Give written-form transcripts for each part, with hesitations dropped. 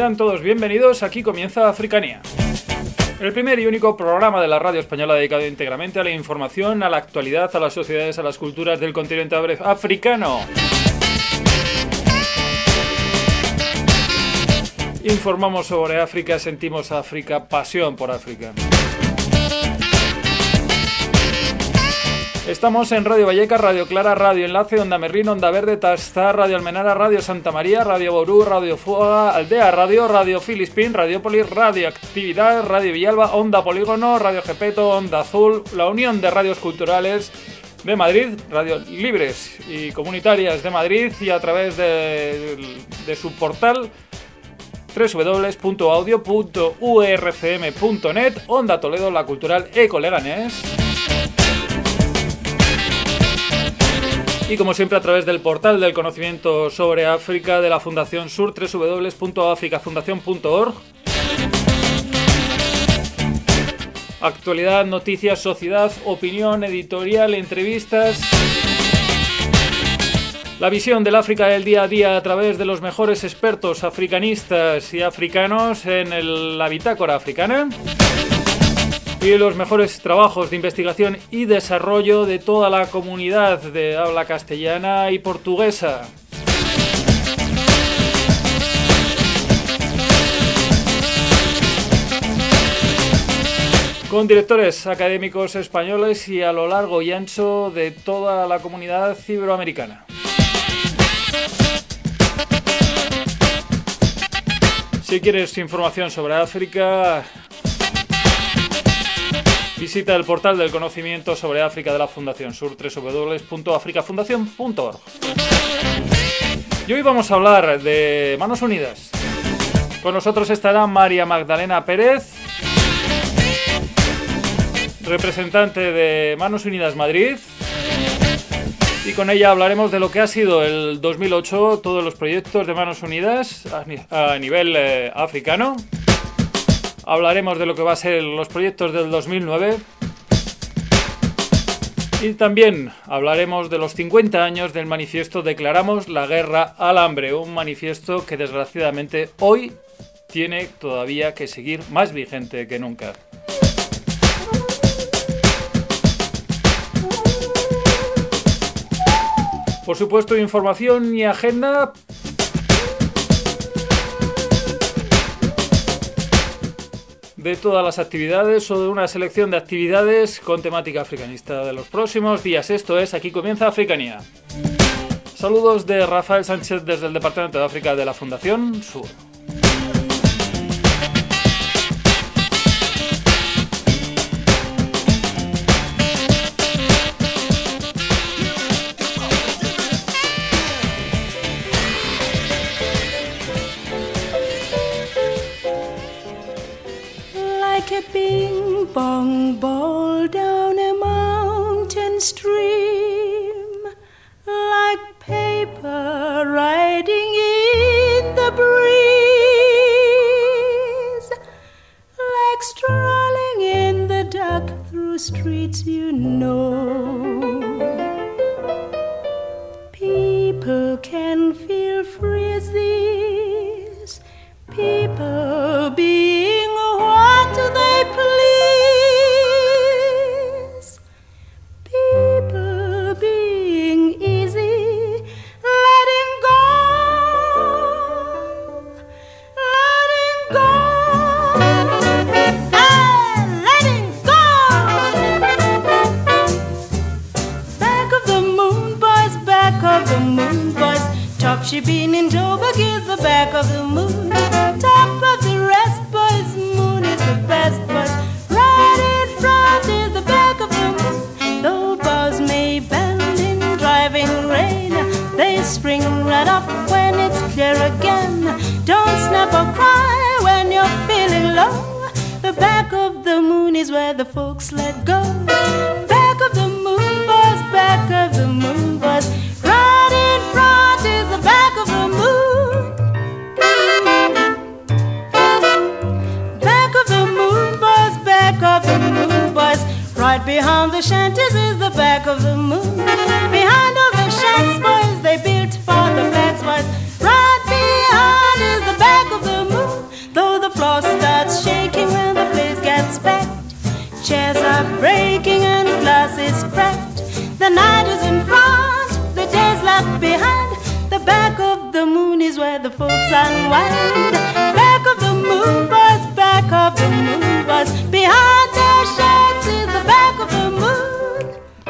Sean todos bienvenidos, aquí comienza Africanía. El primer y único programa de la radio española dedicado íntegramente a la información, a la actualidad, a las sociedades, a las culturas del continente africano. Informamos sobre África, sentimos África, pasión por África. Estamos en Radio Vallecas, Radio Clara, Radio Enlace, Onda Merlín, Onda Verde, Tastar, Radio Almenara, Radio Santa María, Radio Ború, Radio Fuga, Aldea Radio, Radio Filispín, Radiopolis, Radio Actividad, Radio Villalba, Onda Polígono, Radio Gepeto, Onda Azul, la Unión de Radios Culturales de Madrid, radios libres y comunitarias de Madrid y a través de su portal www.audio.urcm.net, Onda Toledo, la cultural Eco Leganés. Y como siempre a través del portal del conocimiento sobre África de la Fundación Sur, www.africafundacion.org. Actualidad, noticias, sociedad, opinión, editorial, entrevistas. La visión del África del día a día a través de los mejores expertos africanistas y africanos en la bitácora africana. Y los mejores trabajos de investigación y desarrollo de toda la comunidad de habla castellana y portuguesa. Con directores académicos españoles y a lo largo y ancho de toda la comunidad iberoamericana. Si quieres información sobre África, visita el portal del conocimiento sobre África de la Fundación Sur, www.africafundacion.org. Y hoy vamos a hablar de Manos Unidas. Con nosotros estará María Magdalena Pérez, representante de Manos Unidas Madrid, y con ella hablaremos de lo que ha sido el 2008, todos los proyectos de Manos Unidas a nivel africano. Hablaremos de lo que va a ser los proyectos del 2009 y también hablaremos de los 50 años del manifiesto Declaramos la guerra al hambre, un manifiesto que desgraciadamente hoy tiene todavía que seguir más vigente que nunca. Por supuesto, información y agenda. De todas las actividades o de una selección de actividades con temática africanista de los próximos días. Esto es Aquí Comienza Africanía. Saludos de Rafael Sánchez desde el Departamento de África de la Fundación Sur. Ping pong ball down a mountain stream, like paper riding in the breeze, like strolling in the dark through streets you know. People can feel free as these, people being what they please, people being easy, letting go, letting go. Back of the moon, boys, back of the moon, boys. Top she been in Joburg is the back of the moon. Top of the rest, boys, moon is the best, but right in front is the back of the moon. Though bows may bend in driving rain, they spring right up when it's clear again. Don't snap or cry when you're feeling low. The back of the moon is where the folks let go. Back of the moon, boys, back of the moon, boys. Right in front is the back of the moon. Back of the moon, boys, back of the moon, boys. Right behind the shanties is the back of the moon. Behind all the shacks, boys, they built for the blacks, boys. Right behind is the back of the moon. chairs are breaking and glasses cracked. The night is in front, the day's left behind. The back of the moon is where the folks unwind. Back of the moon, boys, back of the moon, boys. Behind their shades is the back of the moon.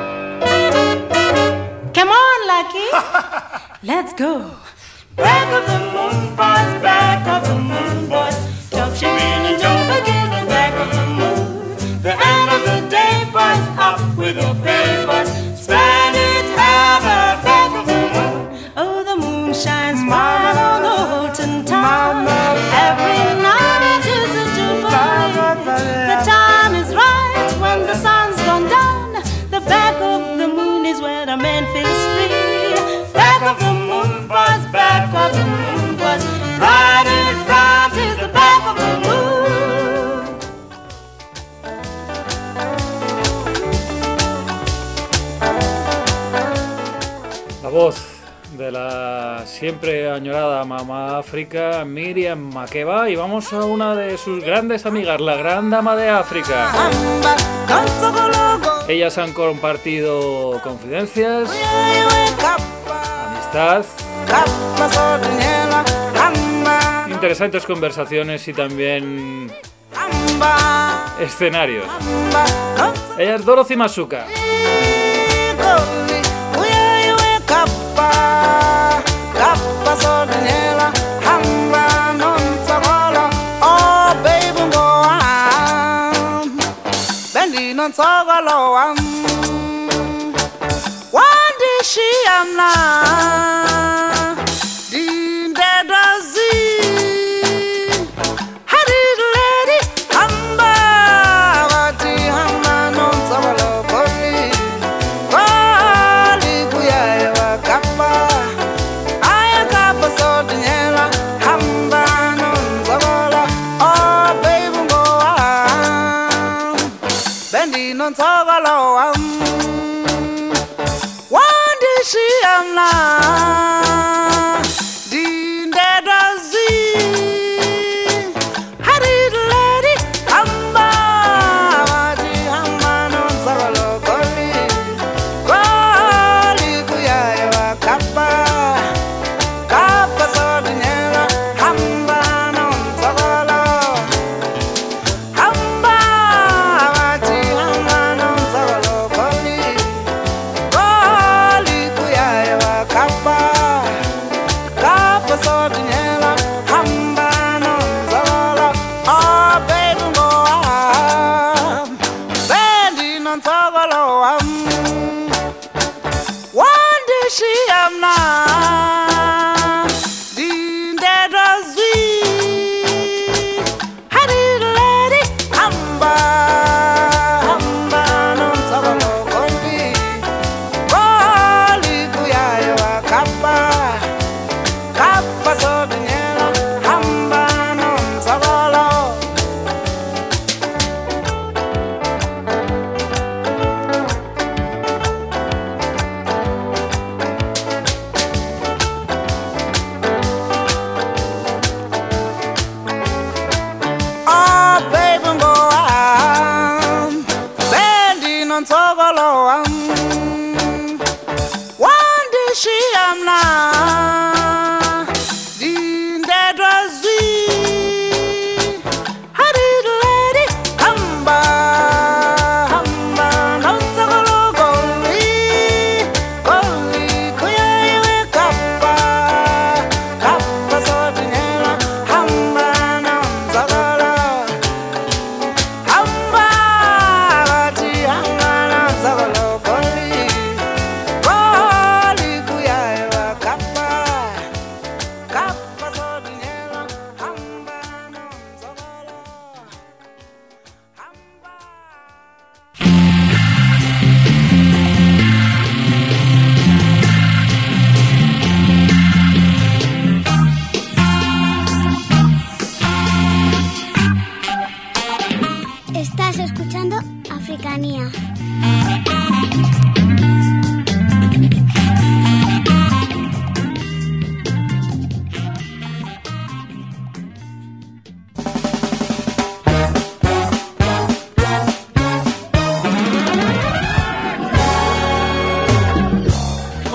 Come on, Lucky, let's go. Back of the moon, boys, back of the moon, boys. Top Shireen and Joe begin the back of the moon. The end of the day, boys, up with your pay, boys. Spend it at the back of the moon. Oh, the moon shines bright on the Holton town. Every night is a jubilee. The time is right when the sun's gone down. The back of the moon is where the man feels free. Back of the moon, boys, back of the moon, boys. Right in front is the back of the moon. La voz de la siempre añorada mamá África, Miriam Makeba, y vamos a una de sus grandes amigas, la gran dama de África. Ellas han compartido confidencias, amistad, interesantes conversaciones y también escenarios. Ella es Dorothy Masuka.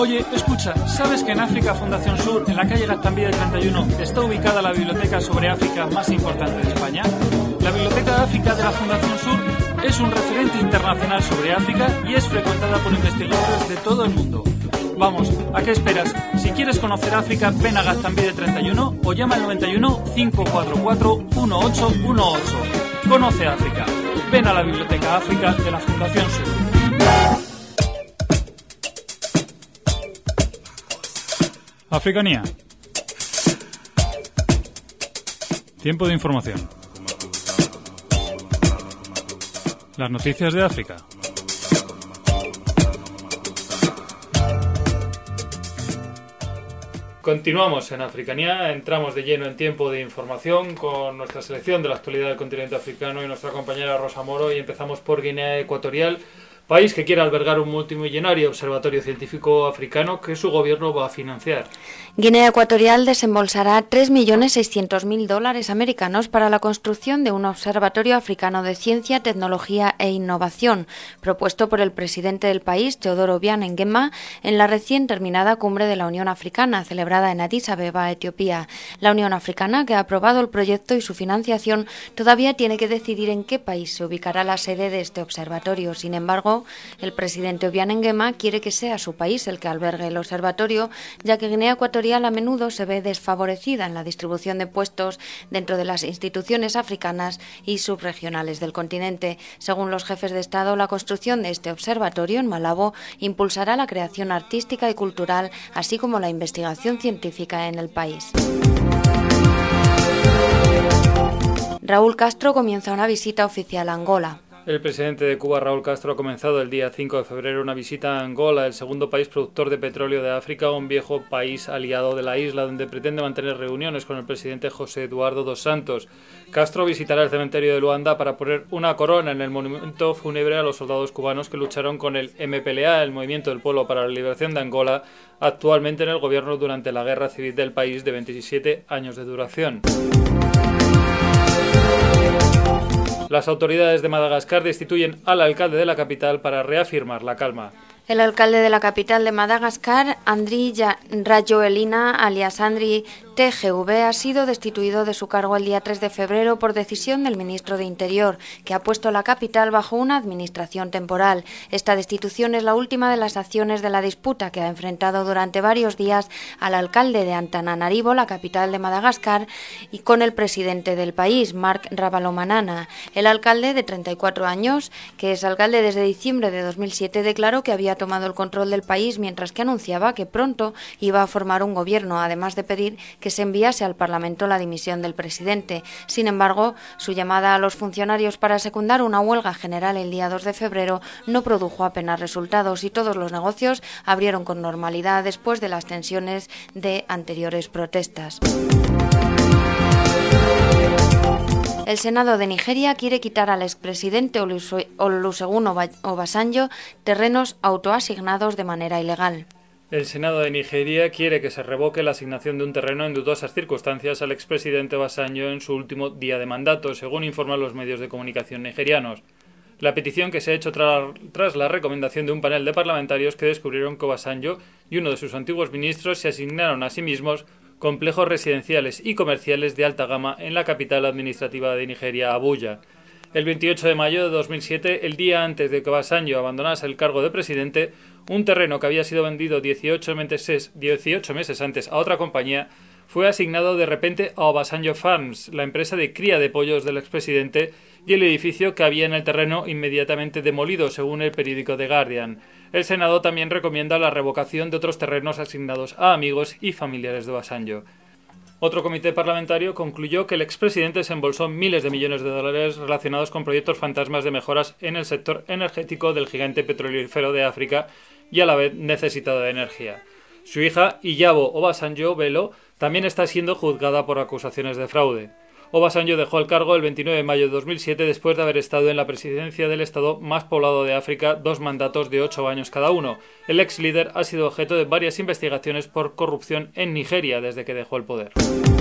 Oye, escucha, ¿sabes que en África Fundación Sur, en la calle Gaztambide 31, está ubicada la biblioteca sobre África más importante de España? La Biblioteca de África de la Fundación Sur es un referente internacional sobre África y es frecuentada por investigadores de todo el mundo. Vamos, ¿a qué esperas? Si quieres conocer África, ven a Gaztambide 31 o llama al 91 544 1818. Conoce África. Ven a la Biblioteca África de la Fundación Sur. Africanía. Tiempo de información. Las noticias de África. Continuamos en Africanía, entramos de lleno en tiempo de información con nuestra selección de la actualidad del continente africano y nuestra compañera Rosa Moro, y empezamos por Guinea Ecuatorial, país que quiere albergar un multimillonario observatorio científico africano que su gobierno va a financiar. Guinea Ecuatorial desembolsará $3.600.000 americanos para la construcción de un observatorio africano de ciencia, tecnología e innovación, propuesto por el presidente del país, Teodoro Obiang Nguema, en la recién terminada cumbre de la Unión Africana, celebrada en Addis Abeba, Etiopía. La Unión Africana, que ha aprobado el proyecto y su financiación, todavía tiene que decidir en qué país se ubicará la sede de este observatorio. Sin embargo, el presidente Obiang Nguema quiere que sea su país el que albergue el observatorio, ya que Guinea Ecuatorial a menudo se ve desfavorecida en la distribución de puestos dentro de las instituciones africanas y subregionales del continente. Según los jefes de Estado, la construcción de este observatorio en Malabo impulsará la creación artística y cultural, así como la investigación científica en el país. Raúl Castro comienza una visita oficial a Angola. El presidente de Cuba, Raúl Castro, ha comenzado el día 5 de febrero una visita a Angola, el segundo país productor de petróleo de África, un viejo país aliado de la isla, donde pretende mantener reuniones con el presidente José Eduardo dos Santos. Castro visitará el cementerio de Luanda para poner una corona en el monumento fúnebre a los soldados cubanos que lucharon con el MPLA, el Movimiento del Pueblo para la Liberación de Angola, actualmente en el gobierno durante la guerra civil del país de 27 años de duración. Las autoridades de Madagascar destituyen al alcalde de la capital para reafirmar la calma. El alcalde de la capital de Madagascar, Andry Rajoelina, alias Andry TGV, ha sido destituido de su cargo el día 3 de febrero por decisión del ministro de Interior, que ha puesto la capital bajo una administración temporal. Esta destitución es la última de las acciones de la disputa que ha enfrentado durante varios días al alcalde de Antananarivo, la capital de Madagascar, y con el presidente del país, Marc Ravalomanana. El alcalde, de 34 años, que es alcalde desde diciembre de 2007, declaró que había tomado el control del país, mientras que anunciaba que pronto iba a formar un gobierno, además de pedir que se enviase al Parlamento la dimisión del presidente. Sin embargo, su llamada a los funcionarios para secundar una huelga general el día 2 de febrero no produjo apenas resultados y todos los negocios abrieron con normalidad después de las tensiones de anteriores protestas. El Senado de Nigeria quiere quitar al expresidente Olusegun Obasanjo terrenos autoasignados de manera ilegal. El Senado de Nigeria quiere que se revoque la asignación de un terreno en dudosas circunstancias al expresidente Obasanjo en su último día de mandato, según informan los medios de comunicación nigerianos. La petición, que se ha hecho tras la recomendación de un panel de parlamentarios que descubrieron que Obasanjo y uno de sus antiguos ministros se asignaron a sí mismos complejos residenciales y comerciales de alta gama en la capital administrativa de Nigeria, Abuya. El 28 de mayo de 2007, el día antes de que Obasanjo abandonase el cargo de presidente, un terreno que había sido vendido 18 meses antes a otra compañía fue asignado de repente a Obasanjo Farms, la empresa de cría de pollos del expresidente, y el edificio que había en el terreno inmediatamente demolido, según el periódico The Guardian. El Senado también recomienda la revocación de otros terrenos asignados a amigos y familiares de Obasanjo. Otro comité parlamentario concluyó que el expresidente se embolsó miles de millones de dólares relacionados con proyectos fantasmas de mejoras en el sector energético del gigante petrolífero de África y a la vez necesitado de energía. Su hija, Iyabo Obasanjo Bello, también está siendo juzgada por acusaciones de fraude. Obasanjo dejó el cargo el 29 de mayo de 2007 después de haber estado en la presidencia del estado más poblado de África 2 mandatos de 8 años cada uno. El ex líder ha sido objeto de varias investigaciones por corrupción en Nigeria desde que dejó el poder.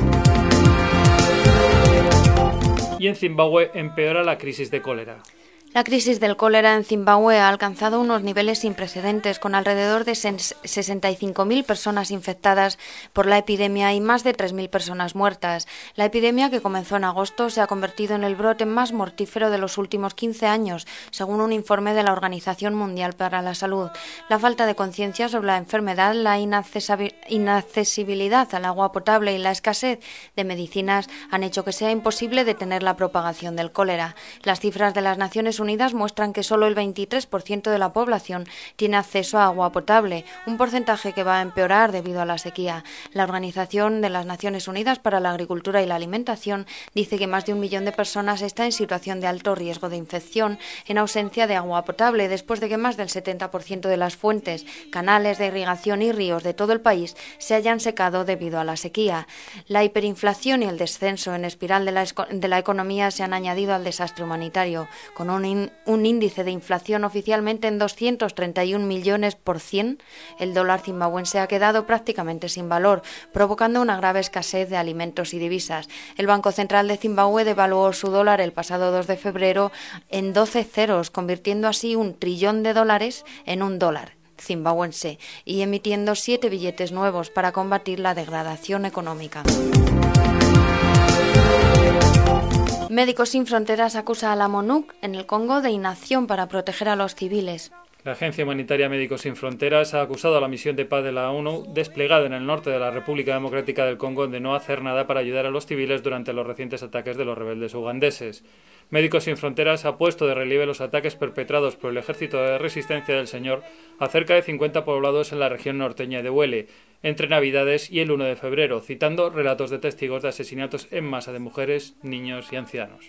Y en Zimbabue empeora la crisis de cólera. La crisis del cólera en Zimbabue ha alcanzado unos niveles sin precedentes, con alrededor de 65.000 personas infectadas por la epidemia y más de 3.000 personas muertas. La epidemia, que comenzó en agosto, se ha convertido en el brote más mortífero de los últimos 15 años, según un informe de la Organización Mundial para la Salud. La falta de conciencia sobre la enfermedad, la inaccesibilidad al agua potable y la escasez de medicinas han hecho que sea imposible detener la propagación del cólera. Las cifras de las Naciones Unidas muestran que solo el 23% de la población tiene acceso a agua potable, un porcentaje que va a empeorar debido a la sequía. La Organización de las Naciones Unidas para la Agricultura y la Alimentación dice que más de 1 millón de personas está en situación de alto riesgo de infección en ausencia de agua potable, después de que más del 70% de las fuentes, canales de irrigación y ríos de todo el país se hayan secado debido a la sequía. La hiperinflación y el descenso en espiral de la economía se han añadido al desastre humanitario, con un índice de inflación oficialmente en 231 millones por 100, el dólar zimbabuense ha quedado prácticamente sin valor, provocando una grave escasez de alimentos y divisas. El Banco Central de Zimbabue devaluó su dólar el pasado 2 de febrero en 12 ceros, convirtiendo así $1 trillón en $1 zimbabuense y emitiendo 7 billetes nuevos para combatir la degradación económica. Médicos Sin Fronteras acusa a la MONUC en el Congo de inacción para proteger a los civiles. La Agencia Humanitaria Médicos Sin Fronteras ha acusado a la misión de paz de la ONU desplegada en el norte de la República Democrática del Congo de no hacer nada para ayudar a los civiles durante los recientes ataques de los rebeldes ugandeses. Médicos Sin Fronteras ha puesto de relieve los ataques perpetrados por el Ejército de Resistencia del Señor a cerca de 50 poblados en la región norteña de Huele, entre Navidades y el 1 de febrero, citando relatos de testigos de asesinatos en masa de mujeres, niños y ancianos.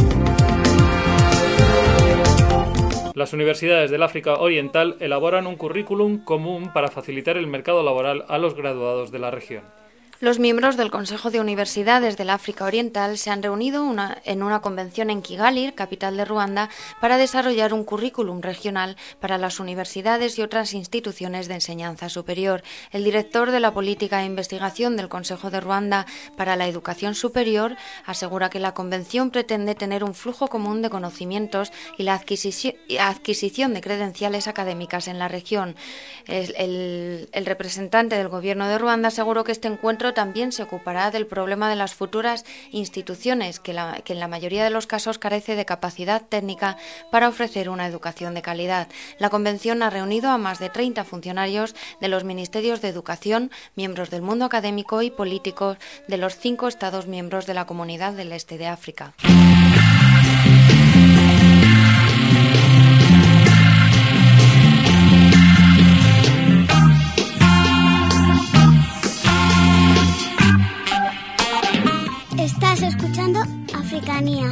Las universidades del África Oriental elaboran un currículum común para facilitar el mercado laboral a los graduados de la región. Los miembros del Consejo de Universidades del África Oriental se han reunido en una convención en Kigali, capital de Ruanda, para desarrollar un currículum regional para las universidades y otras instituciones de enseñanza superior. El director de la Política e Investigación del Consejo de Ruanda para la Educación Superior asegura que la convención pretende tener un flujo común de conocimientos y la adquisición de credenciales académicas en la región. El representante del gobierno de Ruanda aseguró que este encuentro también se ocupará del problema de las futuras instituciones, que en la mayoría de los casos carece de capacidad técnica para ofrecer una educación de calidad. La convención ha reunido a más de 30 funcionarios de los ministerios de educación, miembros del mundo académico y políticos de los 5 Estados miembros de la Comunidad del Este de África. Estás escuchando Africanía.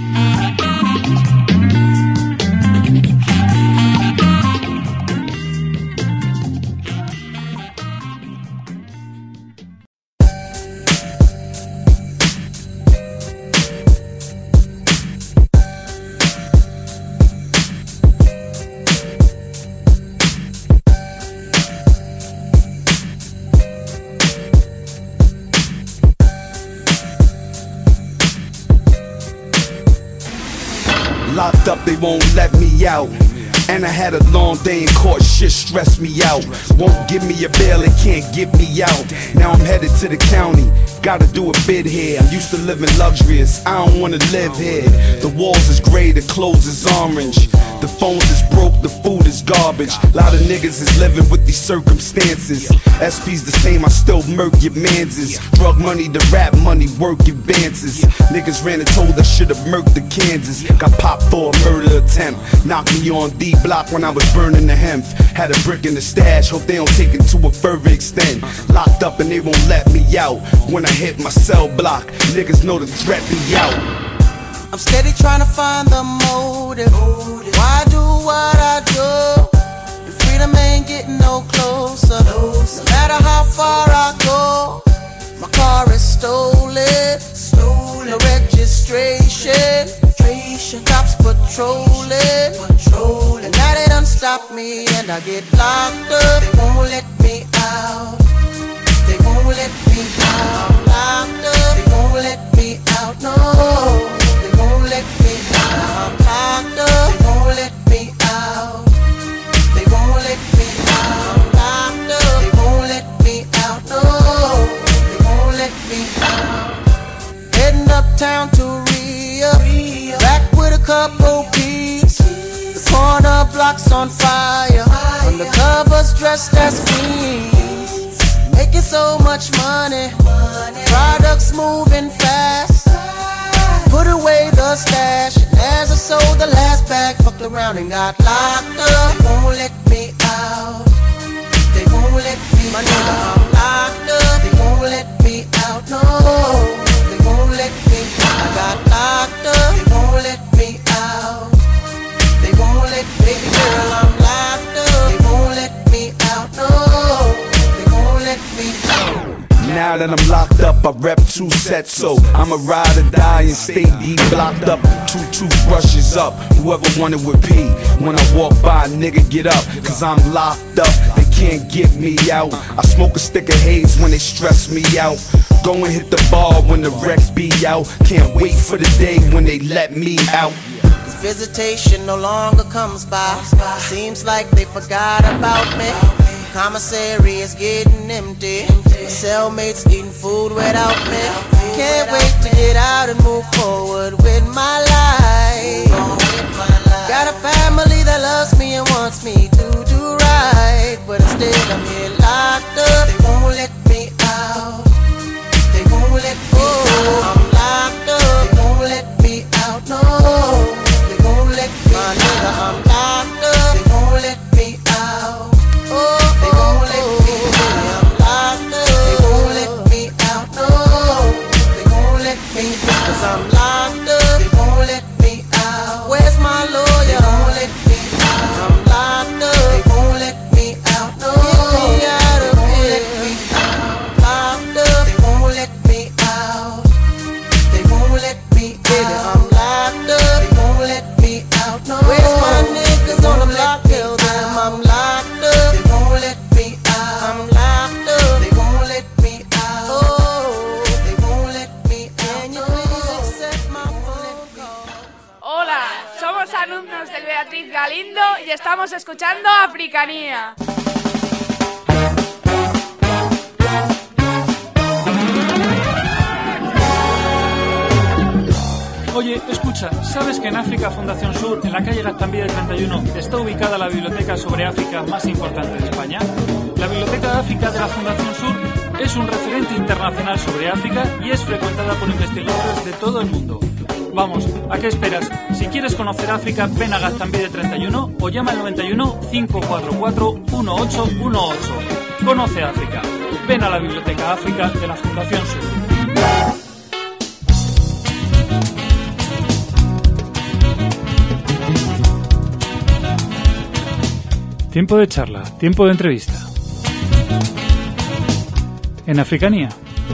Locked up, they won't let me out. And I had a long day in court, shit stressed me out. Won't give me a bail, they can't get me out. Now I'm headed to the county, gotta do a bid here. I'm used to living luxurious, I don't wanna live here. The walls is gray, the clothes is orange. The phones is broke, the food is garbage. Lot of niggas is living with these circumstances. SP's the same, I still murk your manses. Drug money, the rap money, work advances. Niggas ran and told I should've murked the Kansas. Got popped for a murder attempt. Knocked me on D block when I was burning the hemp. Had a brick in the stash, hope they don't take it to a further extent. Locked up and they won't let me out. When I hit my cell block, niggas know to threat me out. I'm steady trying to find the motive. Why do what I do? And freedom ain't getting no closer. No matter how far I go, my car is stolen. No registration. Cops patrolling. And now they done stop me and I get locked up. They won't let me out. They won't let me out. Locked up. They won't let me out. No. They won't let me out. I'm locked up. They won't blocks on fire. Undercovers dressed as fiends, making so much money. Products moving fast. Put away the stash. And as I sold the last bag, fucked around and got locked up. They won't let me out. They won't let me out. I'm locked up. They won't let me out. No, they won't let me out. I got locked up. They won't let me out. They won't let me, baby girl, I'm locked up. They won't let me out. No, they won't let me out. Now that I'm locked up, I rep 2 sets, so I'ma ride or die and stay deep blocked up. 2 toothbrushes up, whoever wanted with P. When I walk by, nigga get up, cause I'm locked up. They can't get me out. I smoke a stick of haze when they stress me out. Go and hit the bar when the wrecks be out. Can't wait for the day when they let me out. Visitation no longer comes by. Seems like they forgot about me. Commissary is getting empty. My cellmates eating food without me. Can't wait to get out and move forward with my life. Got a family that loves me and wants me to do right, but instead I'm here locked up. They won't let me out. They won't let me out. I'm locked up. They won't let me out. No, they won't let me out. My nigga, I'm locked up. They won't let me out. Oh, they won't let me out. I'm locked up. They won't let me out. No, they won't let me out. Cause I'm locked up. They won't let me out. Where's my lawyer? They won't let me out. I'm locked up. They won't let me out. No, get me out of here. Locked up. They won't let me out. They won't let me out. I'm locked up. They won't let me out. No, where's my niggas on the block? Tell them I'm locked up. They won't let me out. I'm locked up. They won't let me out. Oh, they won't let me out. Can you please accept my phone call? Hola, somos alumnos del Beatriz Galindo y estamos escuchando Africanía. Oye, escucha, ¿sabes que en África Fundación Sur, en la calle Gaztambide 31, está ubicada la biblioteca sobre África más importante de España? La Biblioteca de África de la Fundación Sur es un referente internacional sobre África y es frecuentada por investigadores de todo el mundo. Vamos, ¿a qué esperas? Si quieres conocer África, ven a Gaztambide 31 o llama al 91 544 1818. Conoce África. Ven a la Biblioteca África de la Fundación Sur. Tiempo de charla, tiempo de entrevista. En Africanía.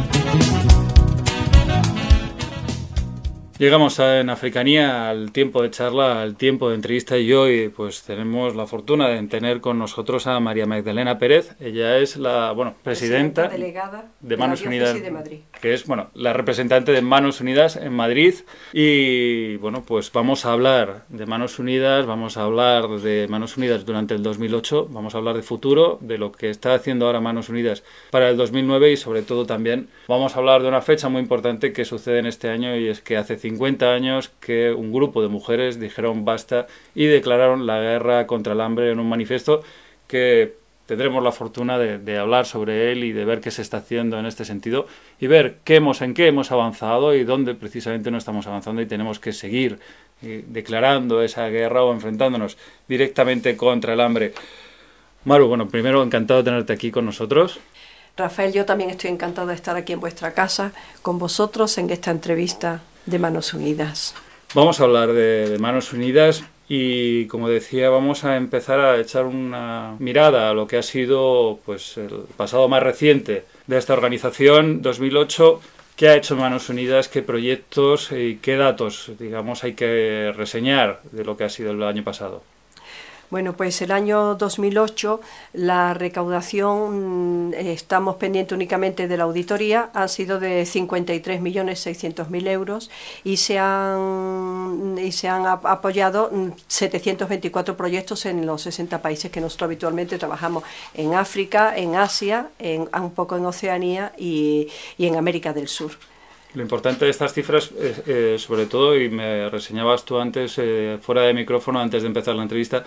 Llegamos en Africanía al tiempo de charla, al tiempo de entrevista, y hoy pues tenemos la fortuna de tener con nosotros a María Magdalena Pérez. Ella es la presidenta delegada de Manos Unidas de Madrid, que es la representante de Manos Unidas en Madrid. Y pues vamos a hablar de Manos Unidas, vamos a hablar de Manos Unidas durante el 2008, vamos a hablar de futuro, de lo que está haciendo ahora Manos Unidas para el 2009 y sobre todo también vamos a hablar de una fecha muy importante que sucede en este año, y es que hace 50 años que un grupo de mujeres dijeron basta y declararon la guerra contra el hambre en un manifiesto que tendremos la fortuna de hablar sobre él y de ver qué se está haciendo en este sentido y ver en qué hemos avanzado y dónde precisamente no estamos avanzando y tenemos que seguir declarando esa guerra o enfrentándonos directamente contra el hambre. Maru, primero encantado de tenerte aquí con nosotros. Rafael, yo también estoy encantado de estar aquí en vuestra casa con vosotros en esta entrevista de Manos Unidas. Vamos a hablar de Manos Unidas y, como decía, vamos a empezar a echar una mirada a lo que ha sido el pasado más reciente de esta organización, 2008. ¿Qué ha hecho Manos Unidas? ¿Qué proyectos y qué datos, hay que reseñar de lo que ha sido el año pasado? Bueno, pues el año 2008 la recaudación, estamos pendientes únicamente de la auditoría, han sido de 53.600.000 euros y se han apoyado 724 proyectos en los 60 países que nosotros habitualmente trabajamos, en África, en Asia, un poco en Oceanía y en América del Sur. Lo importante de estas cifras, sobre todo, y me reseñabas tú antes, fuera de micrófono, antes de empezar la entrevista,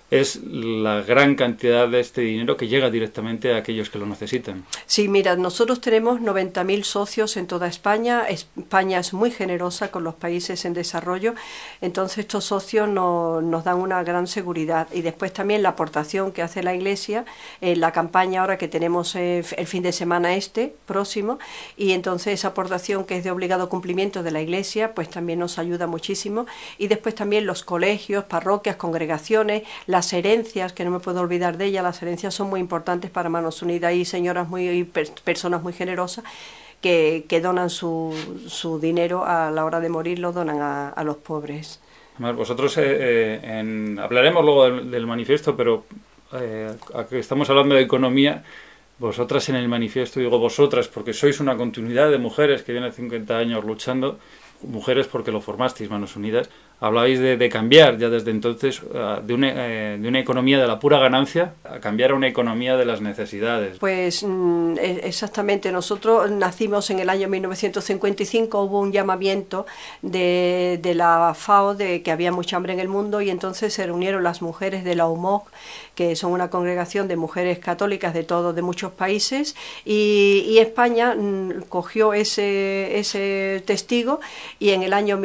es la gran cantidad de este dinero que llega directamente a aquellos que lo necesitan. Sí, mira, nosotros tenemos 90.000 socios en toda España. España es muy generosa con los países en desarrollo, entonces estos socios nos dan una gran seguridad. Y después también la aportación que hace la Iglesia en la campaña ahora que tenemos el fin de semana próximo, y entonces esa aportación que es de obligado cumplimiento de la Iglesia, pues también nos ayuda muchísimo. Y después también los colegios, parroquias, congregaciones, las herencias, que no me puedo olvidar de ellas, las herencias son muy importantes para Manos Unidas. Hay señoras personas muy generosas que donan su dinero a la hora de morir, lo donan a los pobres. Además, vosotros, hablaremos luego del manifiesto, pero aquí estamos hablando de economía. Vosotras en el manifiesto, digo vosotras porque sois una continuidad de mujeres que vienen 50 años luchando, mujeres porque lo formasteis, Manos Unidas. Hablabais de cambiar ya desde entonces de una economía de la pura ganancia a cambiar a una economía de las necesidades. Pues exactamente, nosotros nacimos en el año 1955, hubo un llamamiento de la FAO de que había mucha hambre en el mundo, y entonces se reunieron las mujeres de la UMOG, que son una congregación de mujeres católicas de muchos países, y España cogió ese testigo, y en el año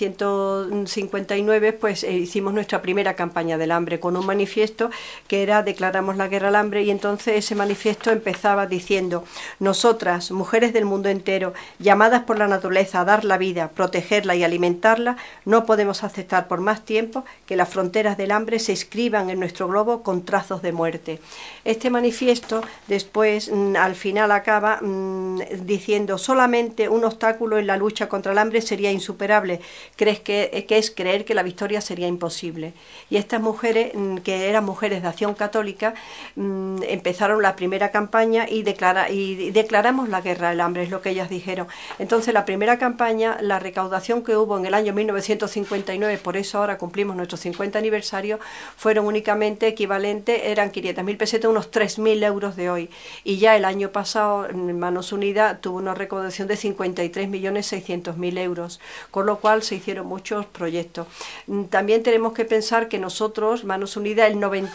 1959 pues hicimos nuestra primera campaña del hambre con un manifiesto que era declaramos la guerra al hambre, y entonces ese manifiesto empezaba diciendo: nosotras, mujeres del mundo entero, llamadas por la naturaleza a dar la vida, protegerla y alimentarla, no podemos aceptar por más tiempo que las fronteras del hambre se inscriban en nuestro globo con trazos de muerte. Este manifiesto después al final acaba diciendo: solamente un obstáculo en la lucha contra el hambre sería insuperable, que es creer que la victoria sería imposible. Y estas mujeres, que eran mujeres de Acción Católica, empezaron la primera campaña y declaramos la guerra al hambre, es lo que ellas dijeron. Entonces la primera campaña, la recaudación que hubo en el año 1959, por eso ahora cumplimos nuestro 50 aniversario, fueron únicamente equivalentes, eran 500.000 pesetas, unos 3.000 euros de hoy. Y ya el año pasado Manos Unidas tuvo una recaudación de 53.600.000 euros, con lo cual se hicieron muchos proyectos. También tenemos que pensar que nosotros, Manos Unidas, el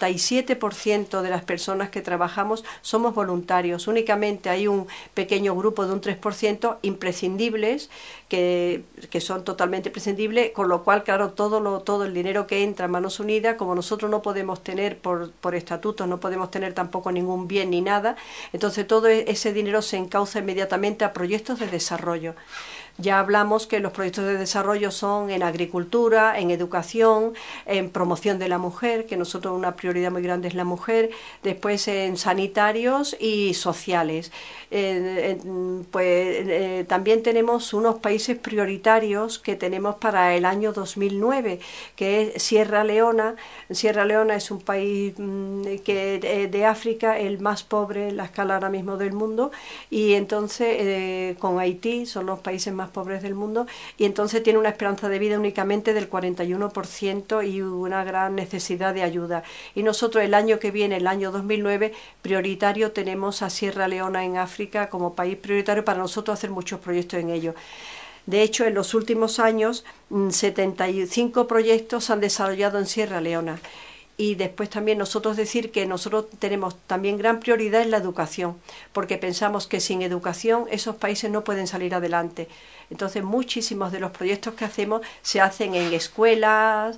97% de las personas que trabajamos somos voluntarios. Únicamente hay un pequeño grupo de un 3% imprescindibles, que son totalmente prescindibles, con lo cual, claro, todo el dinero que entra en Manos Unidas, como nosotros no podemos tener por estatutos, no podemos tener tampoco ningún bien ni nada, entonces todo ese dinero se encauza inmediatamente a proyectos de desarrollo. Ya hablamos que los proyectos de desarrollo son en agricultura, en educación, en promoción de la mujer, que nosotros una prioridad muy grande es la mujer, después en sanitarios y sociales. También tenemos unos países prioritarios que tenemos para el año 2009, que es Sierra Leona. Sierra Leona es un país de África, el más pobre en la escala ahora mismo del mundo, y entonces con Haití son los países más pobres del mundo, y entonces tiene una esperanza de vida únicamente del 41% y una gran necesidad de ayuda. Y nosotros el año que viene, el año 2009, prioritario tenemos a Sierra Leona en África como país prioritario para nosotros hacer muchos proyectos en ello. De hecho, en los últimos años 75 proyectos se han desarrollado en Sierra Leona. Y después también nosotros decir que nosotros tenemos también gran prioridad en la educación, porque pensamos que sin educación esos países no pueden salir adelante. Entonces muchísimos de los proyectos que hacemos se hacen en escuelas,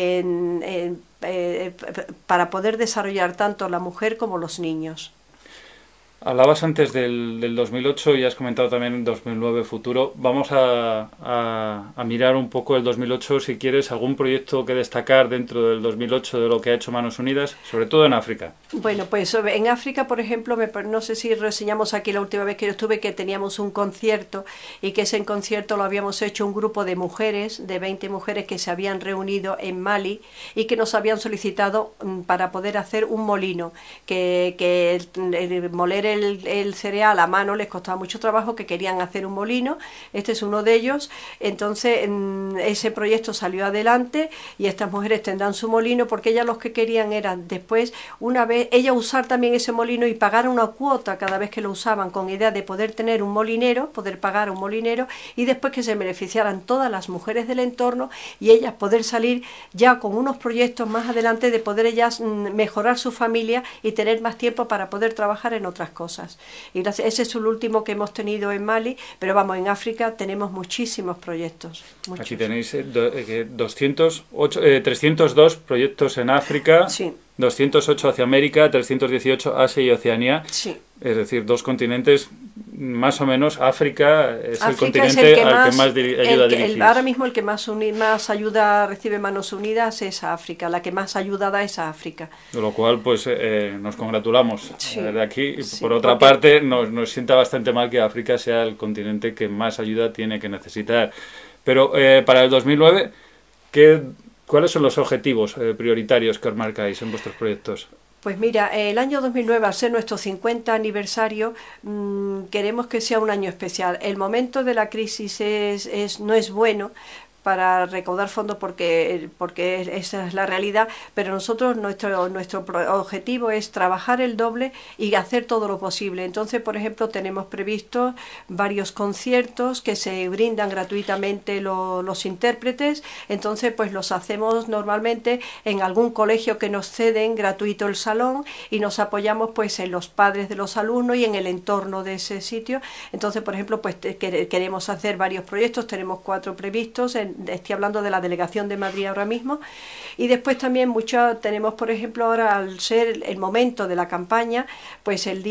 para poder desarrollar tanto la mujer como los niños. Hablabas antes del 2008 y has comentado también el 2009 futuro. Vamos a mirar un poco el 2008, si quieres, algún proyecto que destacar dentro del 2008 de lo que ha hecho Manos Unidas, sobre todo en África. Bueno, pues en África, por ejemplo, no sé si reseñamos aquí la última vez que yo estuve, que teníamos un concierto, y que ese concierto lo habíamos hecho un grupo de mujeres, de 20 mujeres que se habían reunido en Mali y que nos habían solicitado para poder hacer un molino, que moler el cereal a mano les costaba mucho trabajo, que querían hacer un molino. Este es uno de ellos. Entonces ese proyecto salió adelante y estas mujeres tendrán su molino, porque ellas los que querían eran después, una vez, ella usar también ese molino y pagar una cuota cada vez que lo usaban, con idea de poder tener un molinero, poder pagar un molinero, y después que se beneficiaran todas las mujeres del entorno y ellas poder salir ya con unos proyectos más adelante de poder ellas mejorar su familia y tener más tiempo para poder trabajar en otras cosas. Y gracias, ese es el último que hemos tenido en Mali, pero vamos, en África tenemos muchísimos proyectos. Muchos. Aquí tenéis 302 proyectos en África, sí. 208 hacia América, 318 Asia y Oceanía. Sí. Es decir, 2 continentes, más o menos. África es el continente es el que al que más ayuda a dirigir. Ahora mismo el que más ayuda, recibe manos unidas es África, la que más ayudada es África. De lo cual, pues nos congratulamos de aquí. Sí, por otra parte, nos sienta bastante mal que África sea el continente que más ayuda tiene que necesitar. Pero para el 2009, ¿cuáles son los objetivos prioritarios que os marcáis en vuestros proyectos? Pues mira, el año 2009, al ser nuestro 50 aniversario, queremos que sea un año especial. El momento de la crisis no es bueno para recaudar fondos porque esa es la realidad, pero nosotros nuestro objetivo es trabajar el doble y hacer todo lo posible. Entonces, por ejemplo, tenemos previstos varios conciertos que se brindan gratuitamente los intérpretes. Entonces, pues los hacemos normalmente en algún colegio que nos ceden gratuito el salón y nos apoyamos pues en los padres de los alumnos y en el entorno de ese sitio. Entonces, por ejemplo, pues queremos hacer varios proyectos, tenemos 4 previstos, estoy hablando de la delegación de Madrid ahora mismo, y después también tenemos, por ejemplo, ahora, al ser el momento de la campaña, pues este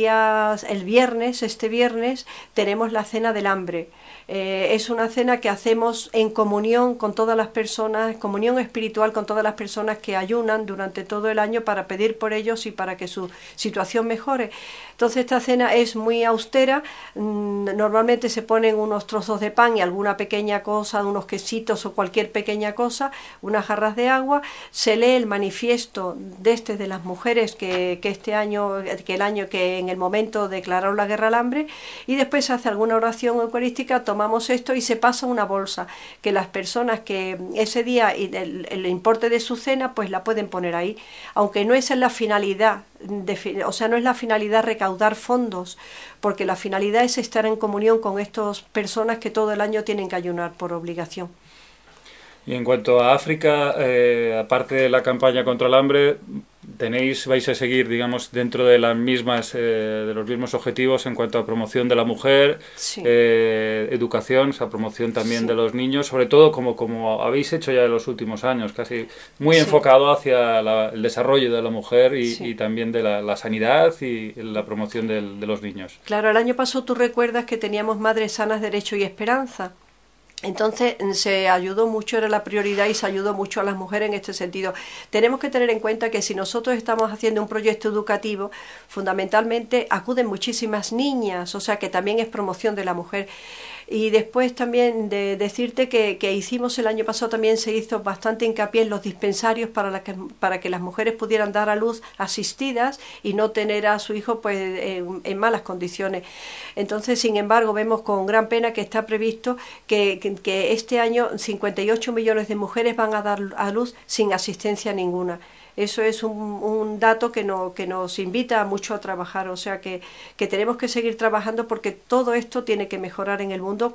viernes tenemos la Cena del Hambre. Es una cena que hacemos en comunión con todas las personas, comunión espiritual con todas las personas que ayunan durante todo el año para pedir por ellos y para que su situación mejore. Entonces esta cena es muy austera, normalmente se ponen unos trozos de pan y alguna pequeña cosa, unos quesitos o cualquier pequeña cosa, unas jarras de agua, se lee el manifiesto de las mujeres que en el momento declararon la guerra al hambre, y después se hace alguna oración eucarística, tomamos esto y se pasa una bolsa que las personas que ese día y el importe de su cena pues la pueden poner ahí, aunque no es la finalidad, no es la finalidad recaudar fondos, porque la finalidad es estar en comunión con estas personas que todo el año tienen que ayunar por obligación. Y en cuanto a África, aparte de la campaña contra el hambre, vais a seguir, digamos, dentro de las mismas, de los mismos objetivos en cuanto a promoción de la mujer, sí. Educación, promoción también sí. de los niños, sobre todo como habéis hecho ya en los últimos años, casi muy sí. enfocado hacia el desarrollo de la mujer y también de la sanidad y la promoción de los niños. Claro, el año pasado tú recuerdas que teníamos Madres Sanas, Derecho y Esperanza. Entonces se ayudó mucho, era la prioridad, y se ayudó mucho a las mujeres en este sentido. Tenemos que tener en cuenta que si nosotros estamos haciendo un proyecto educativo, fundamentalmente acuden muchísimas niñas, o sea que también es promoción de la mujer. Y después también de decirte que hicimos el año pasado, también se hizo bastante hincapié en los dispensarios para que las mujeres pudieran dar a luz asistidas y no tener a su hijo pues en malas condiciones. Entonces, sin embargo, vemos con gran pena que está previsto que este año 58 millones de mujeres van a dar a luz sin asistencia ninguna. Eso es un dato que nos invita mucho a trabajar, o sea que tenemos que seguir trabajando porque todo esto tiene que mejorar en el mundo,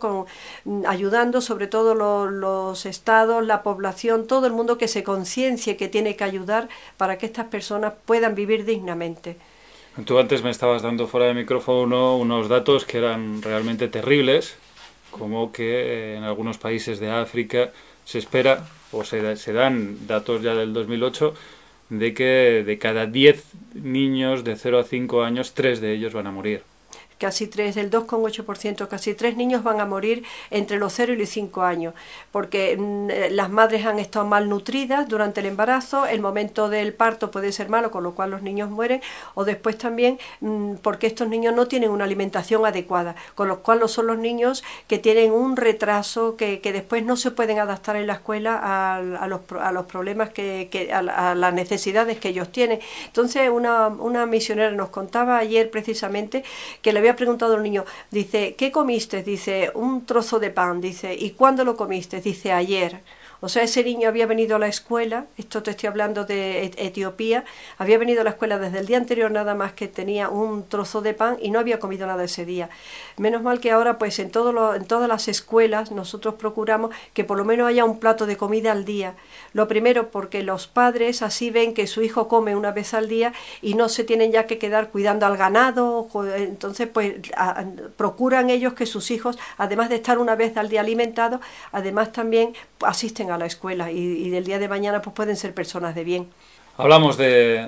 ayudando sobre todo los estados, la población, todo el mundo que se conciencie que tiene que ayudar para que estas personas puedan vivir dignamente. Tú antes me estabas dando fuera de micrófono unos datos que eran realmente terribles, como que en algunos países de África se espera, o se dan datos ya del 2008, de que de cada 10 niños de 0 a 5 años, 3 de ellos van a morir. casi 3, del 2,8%, casi 3 niños van a morir entre los 0 y los 5 años, porque las madres han estado malnutridas durante el embarazo, el momento del parto puede ser malo, con lo cual los niños mueren, o después también porque estos niños no tienen una alimentación adecuada, con lo cual son los niños que tienen un retraso, que después no se pueden adaptar en la escuela a los problemas, a las necesidades que ellos tienen. Entonces una misionera nos contaba ayer precisamente que le había preguntado al niño, dice, ¿qué comiste? Dice, un trozo de pan, dice, ¿y cuándo lo comiste? Dice, ayer. O sea, ese niño había venido a la escuela, esto te estoy hablando de Etiopía, había venido a la escuela desde el día anterior nada más que tenía un trozo de pan y no había comido nada ese día. Menos mal que ahora pues en todas las escuelas nosotros procuramos que por lo menos haya un plato de comida al día. Lo primero porque los padres así ven que su hijo come una vez al día y no se tienen ya que quedar cuidando al ganado, entonces pues procuran ellos que sus hijos, además de estar una vez al día alimentados, además también asisten a la escuela y del día de mañana pues pueden ser personas de bien. Hablamos de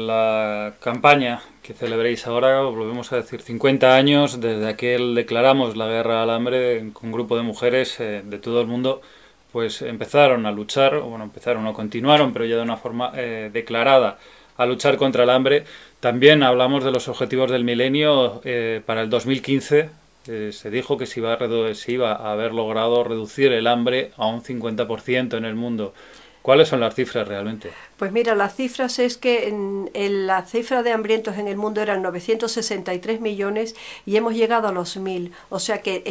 la campaña que celebréis ahora, volvemos a decir 50 años desde aquel declaramos la guerra al hambre con un grupo de mujeres de todo el mundo, pues empezaron a luchar, o bueno, empezaron o continuaron, pero ya de una forma declarada a luchar contra el hambre. También hablamos de los objetivos del milenio para el 2015. Se dijo que se iba a haber logrado reducir el hambre a un 50% en el mundo. ¿Cuáles son las cifras realmente? Pues mira, las cifras es que la cifra de hambrientos en el mundo eran 963 millones y hemos llegado a los 1000. O sea que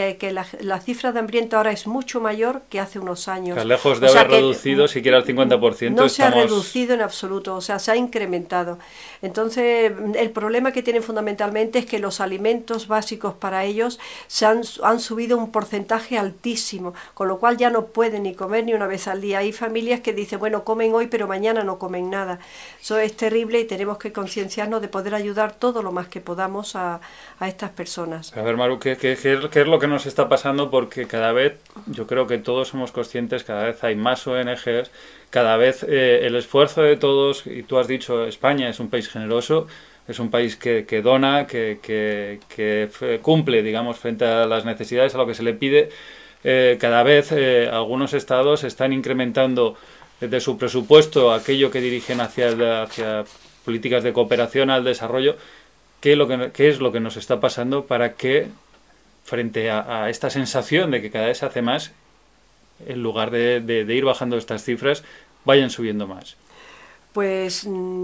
la cifra de hambrientos ahora es mucho mayor que hace unos años. Que lejos de haber reducido siquiera el 50%. No se ha reducido en absoluto, o sea, se ha incrementado. Entonces, el problema que tienen fundamentalmente es que los alimentos básicos para ellos han subido un porcentaje altísimo, con lo cual ya no pueden ni comer ni una vez al día. Hay familias que dicen, bueno, comen hoy, pero mañana no comen nada. Eso es terrible y tenemos que concienciarnos de poder ayudar todo lo más que podamos a estas personas. A ver, Maru, ¿qué es lo que nos está pasando? Porque cada vez, yo creo que todos somos conscientes, cada vez hay más ONGs, cada vez el esfuerzo de todos, y tú has dicho, España es un país generoso, es un país que dona, que cumple, digamos, frente a las necesidades, a lo que se le pide. Cada vez algunos estados están incrementando de su presupuesto aquello que dirigen hacia políticas de cooperación al desarrollo. ¿Qué es lo que nos está pasando para que, frente a esta sensación de que cada vez se hace más, en lugar de ir bajando estas cifras, vayan subiendo más? Pues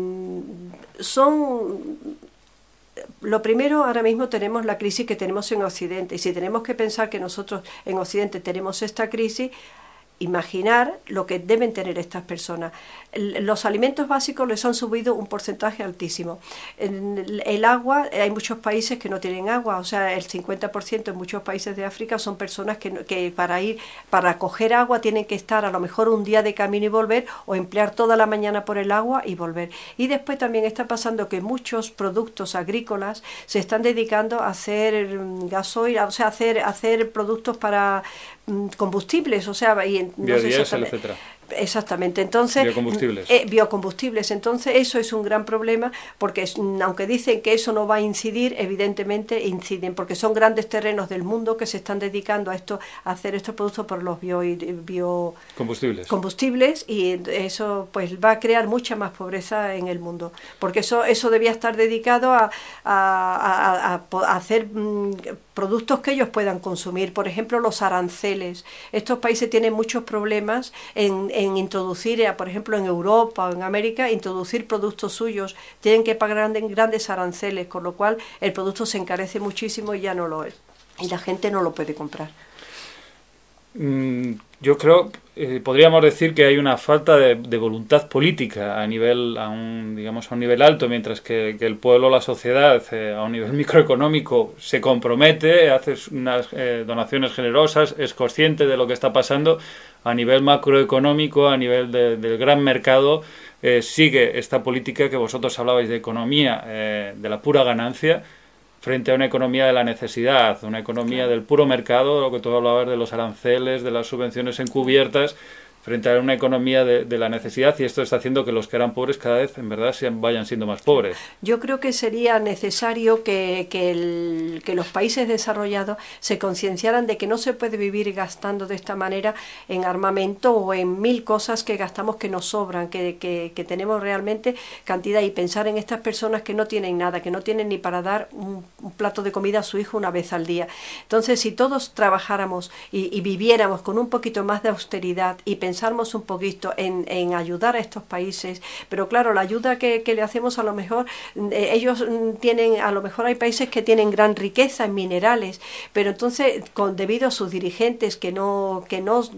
lo primero, ahora mismo tenemos la crisis que tenemos en Occidente, y si tenemos que pensar que nosotros en Occidente tenemos esta crisis, imaginar lo que deben tener estas personas. Los alimentos básicos les han subido un porcentaje altísimo. El agua, hay muchos países que no tienen agua, o sea, el 50% en muchos países de África son personas que para coger agua tienen que estar a lo mejor un día de camino y volver, o emplear toda la mañana por el agua y volver. Y después también está pasando que muchos productos agrícolas se están dedicando a hacer gasoil, o sea, hacer productos para combustibles, o sea, biodiesel, etcétera. Exactamente, entonces biocombustibles, entonces eso es un gran problema, porque aunque dicen que eso no va a incidir, evidentemente inciden, porque son grandes terrenos del mundo que se están dedicando a hacer estos productos por los biocombustibles, y eso pues va a crear mucha más pobreza en el mundo, porque eso debía estar dedicado a hacer productos que ellos puedan consumir. Por ejemplo, los aranceles. Estos países tienen muchos problemas en introducir, por ejemplo, en Europa o en América, introducir productos suyos. Tienen que pagar grandes aranceles, con lo cual el producto se encarece muchísimo y ya no lo es. Y la gente no lo puede comprar. Yo creo, podríamos decir que hay una falta de voluntad política a un nivel alto, mientras que el pueblo, la sociedad, a un nivel microeconómico se compromete, hace unas donaciones generosas, es consciente de lo que está pasando. A nivel macroeconómico, a nivel del gran mercado, sigue esta política que vosotros hablabais de economía, de la pura ganancia, frente a una economía de la necesidad, una economía del puro mercado, lo que tú hablabas de los aranceles, de las subvenciones encubiertas, frente a una economía de la necesidad, y esto está haciendo que los que eran pobres cada vez en verdad vayan siendo más pobres. Yo creo que sería necesario que los países desarrollados se concienciaran de que no se puede vivir gastando de esta manera en armamento o en mil cosas que gastamos que nos sobran, que tenemos realmente cantidad, y pensar en estas personas que no tienen nada, que no tienen ni para dar un plato de comida a su hijo una vez al día. Entonces, si todos trabajáramos y viviéramos con un poquito más de austeridad y pensáramos un poquito en ayudar a estos países, pero claro, la ayuda que le hacemos, a lo mejor ellos tienen, a lo mejor hay países que tienen gran riqueza en minerales, pero entonces debido a sus dirigentes que no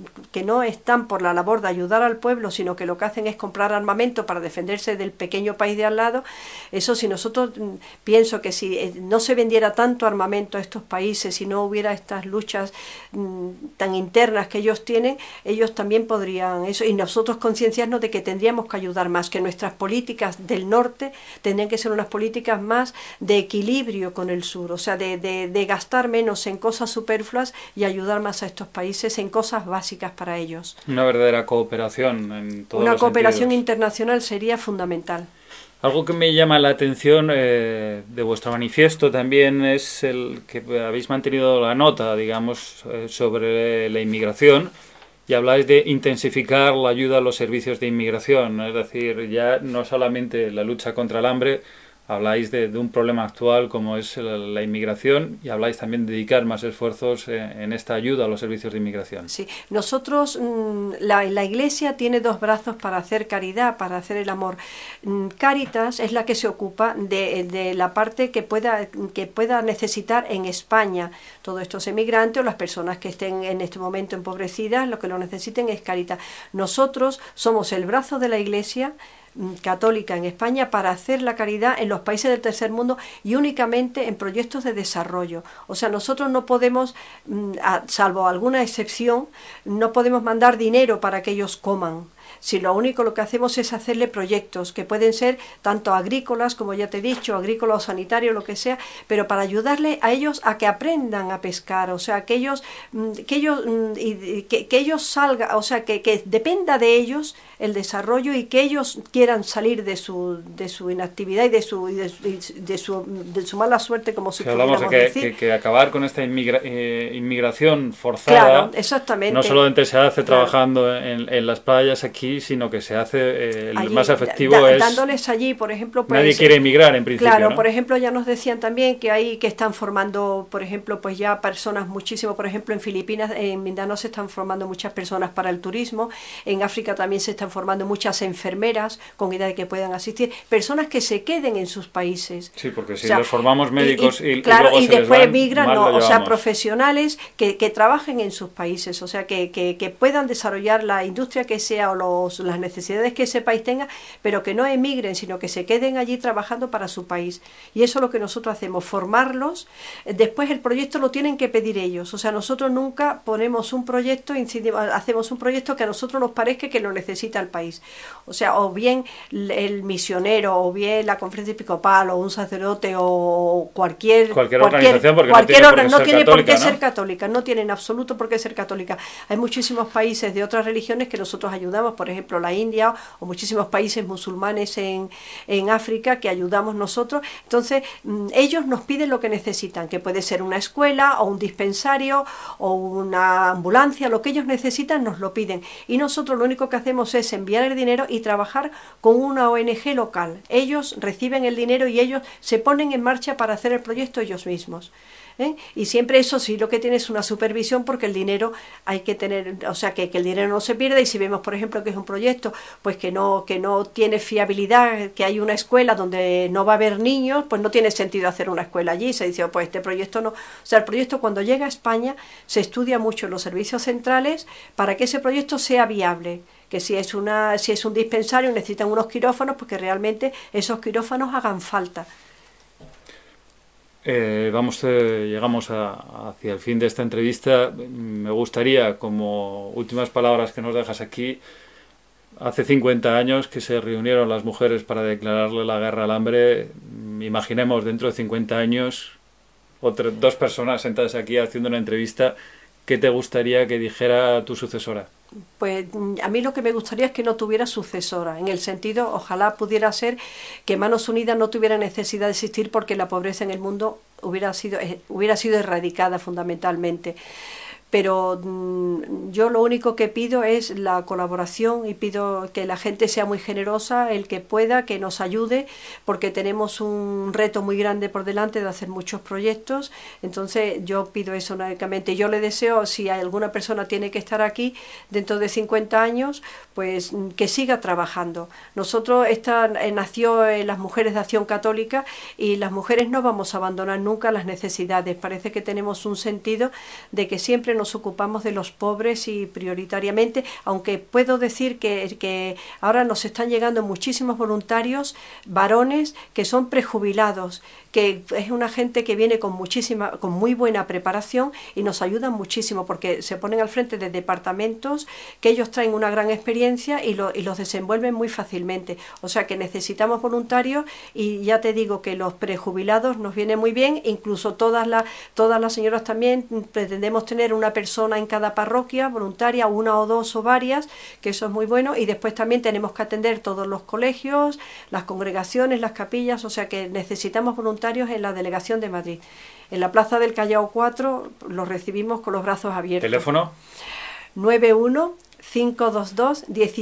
están por la labor de ayudar al pueblo, sino que lo que hacen es comprar armamento para defenderse del pequeño país de al lado, eso, si nosotros, pienso que si no se vendiera tanto armamento a estos países, si no hubiera estas luchas tan internas que ellos tienen, ellos también podrían eso, y nosotros concienciarnos de que tendríamos que ayudar más, que nuestras políticas del norte tendrían que ser unas políticas más de equilibrio con el sur, o sea, de gastar menos en cosas superfluas y ayudar más a estos países en cosas básicas para ellos. Una verdadera cooperación en todos Una los cooperación sentidos. internacional sería fundamental. Algo que me llama la atención de vuestro manifiesto también es el que habéis mantenido la nota, digamos, sobre la inmigración, y habláis de intensificar la ayuda a los servicios de inmigración, es decir, ya no solamente la lucha contra el hambre, habláis de un problema actual como es la inmigración, y habláis también de dedicar más esfuerzos en esta ayuda a los servicios de inmigración. Sí, nosotros, la Iglesia tiene dos brazos para hacer caridad, para hacer el amor. Cáritas es la que se ocupa de la parte que pueda necesitar en España todos estos emigrantes o las personas que estén en este momento empobrecidas, lo que lo necesiten es Cáritas. Nosotros somos el brazo de la Iglesia católica en España para hacer la caridad en los países del tercer mundo y únicamente en proyectos de desarrollo. O sea, nosotros no podemos, salvo alguna excepción, no podemos mandar dinero para que ellos coman. Si lo que hacemos es hacerle proyectos que pueden ser tanto agrícolas, como ya te he dicho, agrícolas o sanitarios, lo que sea, pero para ayudarle a ellos a que aprendan a pescar, o sea, que ellos salgan, o sea, que dependa de ellos el desarrollo y que ellos quieran salir de su inactividad y de su mala suerte, como si hablamos de decir. que acabar con esta inmigración forzada, claro, exactamente, no solamente se hace trabajando en las playas aquí, sino que se hace allí, más efectivo es dándoles allí, por ejemplo, pues, nadie quiere emigrar en principio, claro, ¿no? Por ejemplo, ya nos decían también que están formando, por ejemplo, pues ya personas muchísimo, por ejemplo, en Filipinas, en Mindanao se están formando muchas personas para el turismo, en África también se están formando muchas enfermeras con idea de que puedan asistir, personas que se queden en sus países. Sí, porque si los formamos médicos y claro, luego y se después les van, migran, mal no, lo o sea, llevamos. profesionales que trabajen en sus países, o sea, que puedan desarrollar la industria que sea o las necesidades que ese país tenga, pero que no emigren, sino que se queden allí trabajando para su país. Y eso es lo que nosotros hacemos, formarlos. Después el proyecto lo tienen que pedir ellos, o sea, nosotros nunca ponemos un proyecto, hacemos un proyecto que a nosotros nos parezca que lo necesita el país. O sea, o bien el misionero, o bien la conferencia episcopal, o un sacerdote, o cualquier organización, porque no tiene por qué ser ¿no? católica, no tiene en absoluto por qué ser católica. Hay muchísimos países de otras religiones que nosotros ayudamos, por ejemplo la India o muchísimos países musulmanes en África que ayudamos nosotros. Entonces ellos nos piden lo que necesitan, que puede ser una escuela o un dispensario o una ambulancia, lo que ellos necesitan nos lo piden, y nosotros lo único que hacemos es enviar el dinero y trabajar con una ONG local. Ellos reciben el dinero y ellos se ponen en marcha para hacer el proyecto ellos mismos. Y siempre eso sí, lo que tiene es una supervisión, porque el dinero hay que tener, o sea, que el dinero no se pierda, y si vemos, por ejemplo, que es un proyecto pues que no tiene fiabilidad, que hay una escuela donde no va a haber niños, pues no tiene sentido hacer una escuela allí. Se dice, pues este proyecto no. O sea, el proyecto, cuando llega a España, se estudia mucho en los servicios centrales para que ese proyecto sea viable, que si es un dispensario necesitan unos quirófanos, porque realmente esos quirófanos hagan falta. Llegamos hacia el fin de esta entrevista. Me gustaría, como últimas palabras que nos dejas aquí, hace 50 años que se reunieron las mujeres para declararle la guerra al hambre. Imaginemos dentro de 50 años dos personas sentadas aquí haciendo una entrevista. ¿Qué te gustaría que dijera tu sucesora? Pues a mí lo que me gustaría es que no tuviera sucesora, en el sentido, ojalá pudiera ser que Manos Unidas no tuviera necesidad de existir porque la pobreza en el mundo hubiera sido erradicada fundamentalmente. Pero yo lo único que pido es la colaboración y pido que la gente sea muy generosa, el que pueda, que nos ayude, porque tenemos un reto muy grande por delante de hacer muchos proyectos. Entonces yo pido eso únicamente. Yo le deseo, si alguna persona tiene que estar aquí dentro de 50 años, pues que siga trabajando. Nosotros, nació las Mujeres de Acción Católica, y las mujeres no vamos a abandonar nunca las necesidades. Parece que tenemos un sentido de que siempre nos ocupamos de los pobres y prioritariamente, aunque puedo decir que ahora nos están llegando muchísimos voluntarios varones que son prejubilados, que es una gente que viene con muy buena preparación y nos ayudan muchísimo porque se ponen al frente de departamentos que ellos traen una gran experiencia y los desenvuelven muy fácilmente. O sea que necesitamos voluntarios, y ya te digo que los prejubilados nos viene muy bien, incluso todas las señoras también pretendemos tener una persona en cada parroquia voluntaria, una o dos o varias, que eso es muy bueno, y después también tenemos que atender todos los colegios, las congregaciones, las capillas, o sea que necesitamos voluntarios en la delegación de Madrid. En la Plaza del Callao 4 los recibimos con los brazos abiertos. ¿Teléfono? 91 522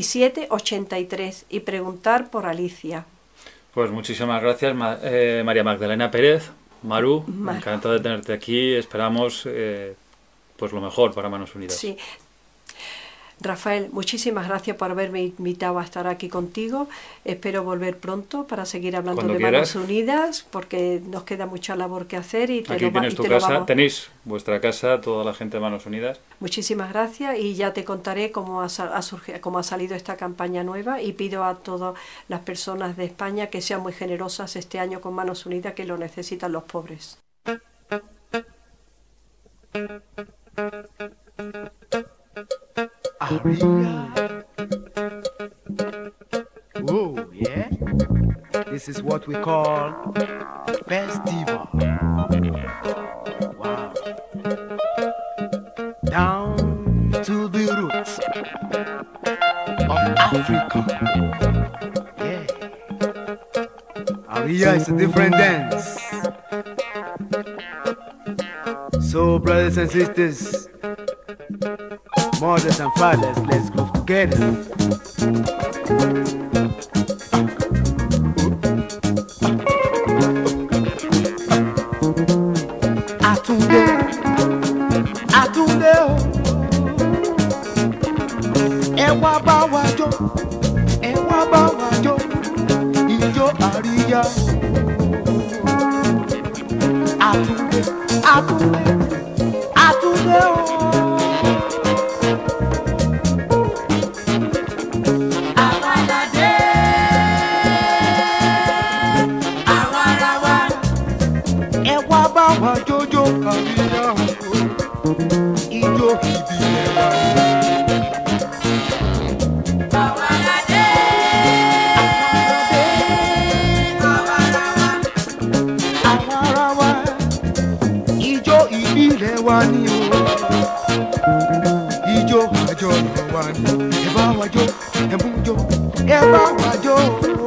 1783 y preguntar por Alicia. Pues muchísimas gracias, María Magdalena Pérez. Maru, encantado de tenerte aquí. Esperamos pues lo mejor para Manos Unidas. Sí. Rafael, muchísimas gracias por haberme invitado a estar aquí contigo. Espero volver pronto para seguir hablando de Manos Unidas, porque nos queda mucha labor que hacer. Y aquí tienes tu casa, tenéis vuestra casa, toda la gente de Manos Unidas. Muchísimas gracias, y ya te contaré cómo ha salido esta campaña nueva, y pido a todas las personas de España que sean muy generosas este año con Manos Unidas, que lo necesitan los pobres. Aria. Oh, yeah. This is what we call a festival. Wow. Down to the roots of Africa. Yeah. Aria is a different dance. So, brothers and sisters, mothers and fathers, let's groove together. Atunde o, ewa bá wa jó, ijó Aria o. Atunde o. Jojo Aria ijó ìbílẹ̀ wa. Àwàlàdé àwàràwà ijó ìbílẹ̀ wa ni o. Ijó àjọyọ̀ wa ni. Ẹ bá wa jó, ẹ mú jó, ẹ bá wa jó.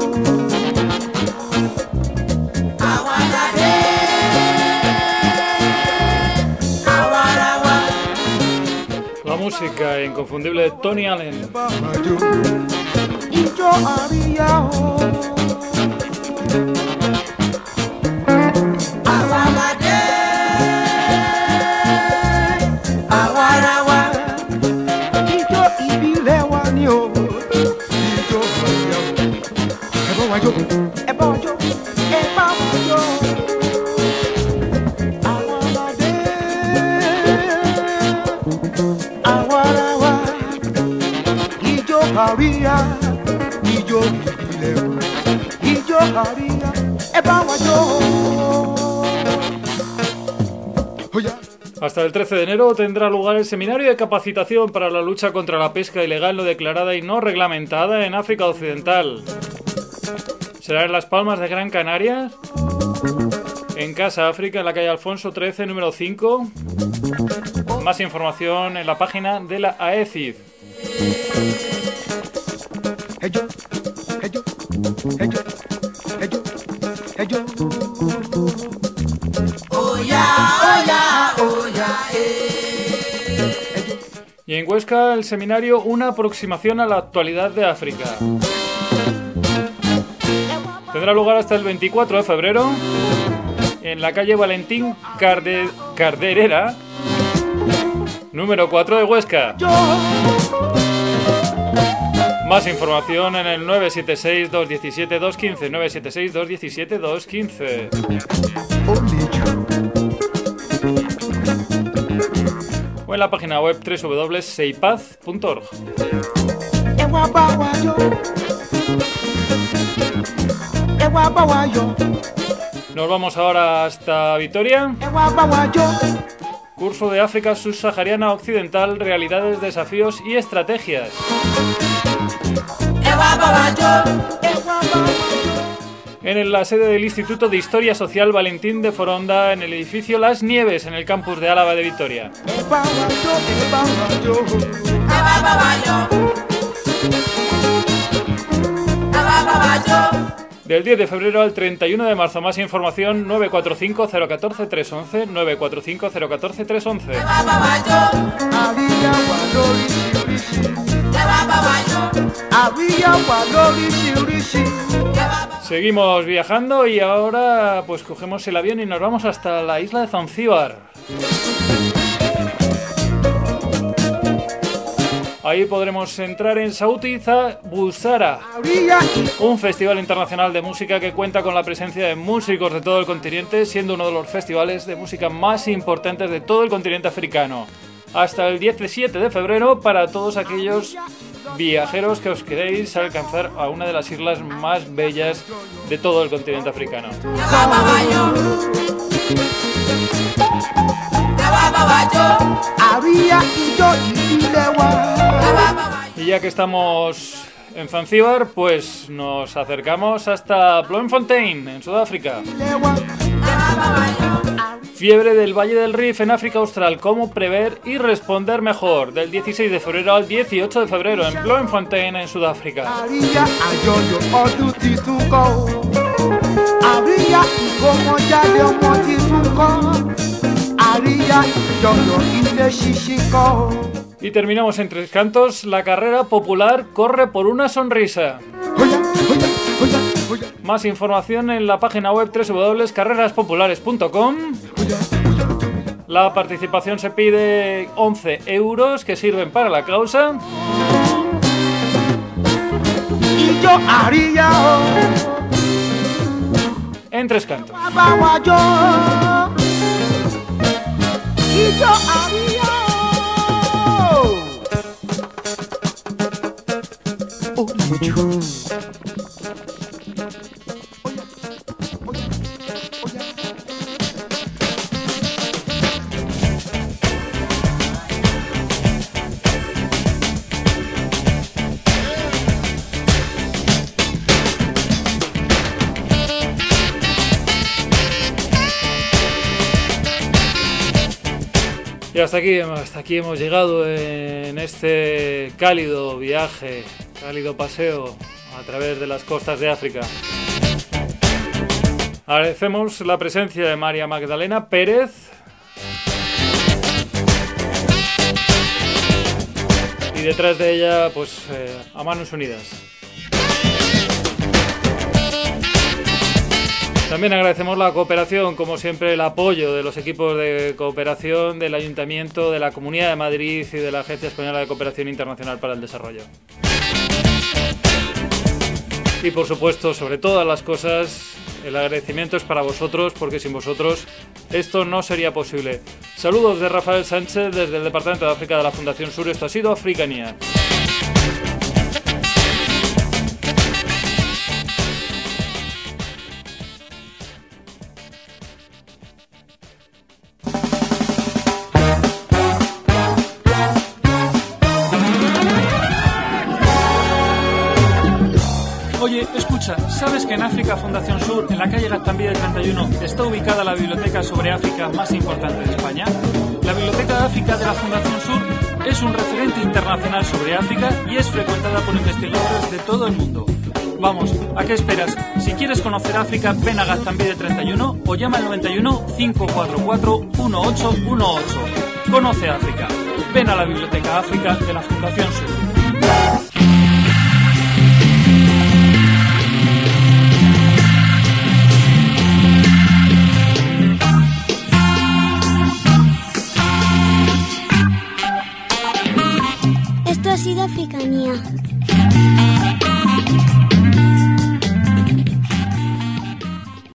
Música inconfundible de Tony Allen. Aria, ijó ìbílẹ̀ wa, ijó Aria, ẹ bá wa jó. Hasta el 13 de enero tendrá lugar el seminario de capacitación para la lucha contra la pesca ilegal no declarada y no reglamentada en África Occidental. Será en Las Palmas de Gran Canaria, en Casa África, en la calle Alfonso 13, número 5. Más información en la página de la AECID. Y en Huesca, el seminario Una aproximación a la actualidad de África. Tendrá lugar hasta el 24 de febrero en la calle Valentín Carderera, número 4 de Huesca. Más información en el 976-217-215, 976-217-215. O en la página web www.seipaz.org. Nos vamos ahora hasta Vitoria. Curso de África subsahariana occidental, realidades, desafíos y estrategias. En la sede del Instituto de Historia Social Valentín de Foronda, en el edificio Las Nieves, en el campus de Álava de Vitoria. Del 10 de febrero al 31 de marzo. Más información 945-014-311, 945-014-311. Seguimos viajando y ahora pues cogemos el avión y nos vamos hasta la isla de Zanzíbar. Ahí podremos entrar en Sautiza Busara, un festival internacional de música que cuenta con la presencia de músicos de todo el continente, siendo uno de los festivales de música más importantes de todo el continente africano. Hasta el 17 de febrero para todos aquellos viajeros que os queréis alcanzar a una de las islas más bellas de todo el continente africano. Y ya que estamos en Zanzíbar, pues nos acercamos hasta Bloemfontein, en Sudáfrica. Fiebre del Valle del Rift en África Austral, cómo prever y responder mejor, del 16 de febrero al 18 de febrero en Bloemfontein, en Sudáfrica. Y terminamos en Tres Cantos, la carrera popular corre por una sonrisa. Más información en la página web www.carreraspopulares.com. La participación se pide 11 euros que sirven para la causa. Y yo haría en Tres Cantos. Y yo haría Y hasta aquí hemos llegado en este cálido viaje, cálido paseo a través de las costas de África. Agradecemos la presencia de María Magdalena Pérez y detrás de ella, pues a manos unidas. También agradecemos la cooperación, como siempre, el apoyo de los equipos de cooperación del Ayuntamiento, de la Comunidad de Madrid y de la Agencia Española de Cooperación Internacional para el Desarrollo. Y por supuesto, sobre todas las cosas, el agradecimiento es para vosotros, porque sin vosotros esto no sería posible. Saludos de Rafael Sánchez desde el Departamento de África de la Fundación Sur. Esto ha sido Africanía. Oye, escucha, ¿sabes que en África Fundación Sur, en la calle Gaztambide 31, está ubicada la biblioteca sobre África más importante de España? La Biblioteca de África de la Fundación Sur Es un referente internacional sobre África y es frecuentada por investigadores de todo el mundo. Vamos, ¿a qué esperas? Si quieres conocer África, ven a Gaztambide 31 o llama al 91 544 1818. Conoce África. Ven a la Biblioteca África de la Fundación Sur.